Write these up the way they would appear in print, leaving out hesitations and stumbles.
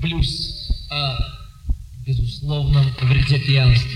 блюз о безусловном вреде пьянства.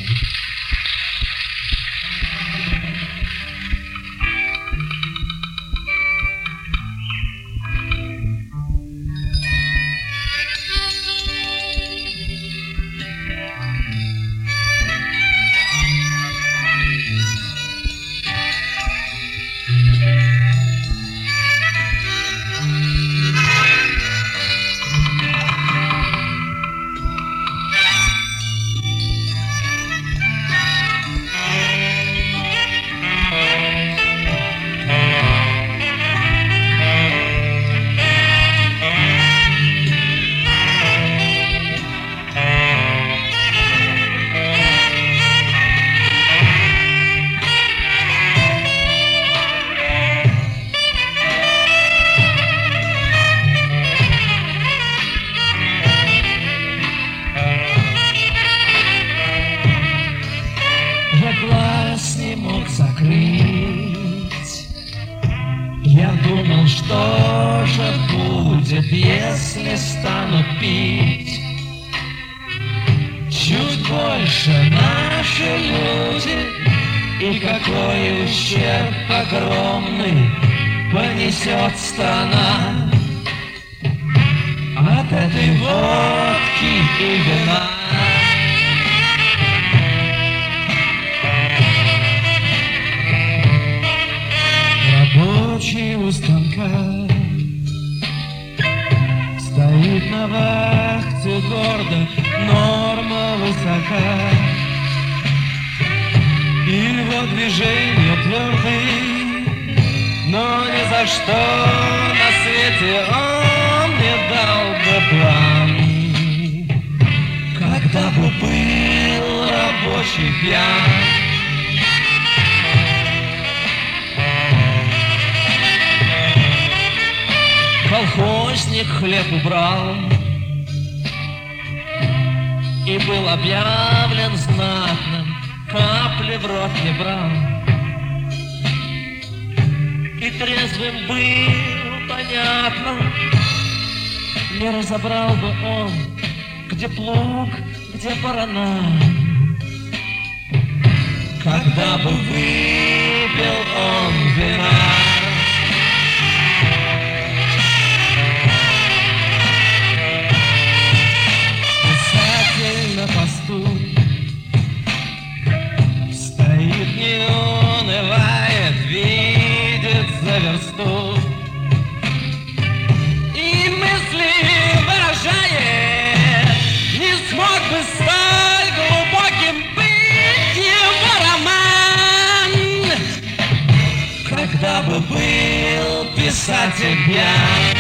Глаз не мог закрыть. Я думал, что же будет, если стану пить. Чуть больше наши люди, и какой ущерб огромный понесет страна от этой водки и вина. Рабочий у станка стоит на вахте гордо, норма высока, и его движения тверды, но ни за что на свете он не дал бы план. Когда бы был рабочий пьян, колхозник хлеб убрал и был объявлен знатным, капли в рот не брал. И трезвым был, понятно, не разобрал бы он, где плуг, где барана. Когда бы выпил он вина, на посту стоит, не унывает, видит за версту и мысли выражает. Не смог бы столь глубоким быть его роман, когда бы был писатель пьян.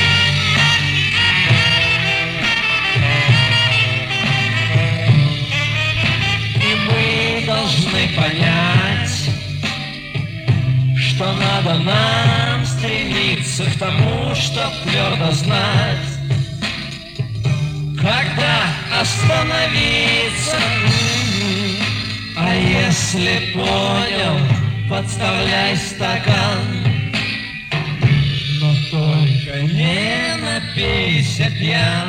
Должны понять, что надо нам стремиться к тому, чтоб твердо знать, когда остановиться. А если понял, подставляй стакан, но только не напейся пьян.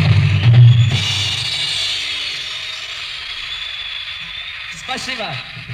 Спасибо.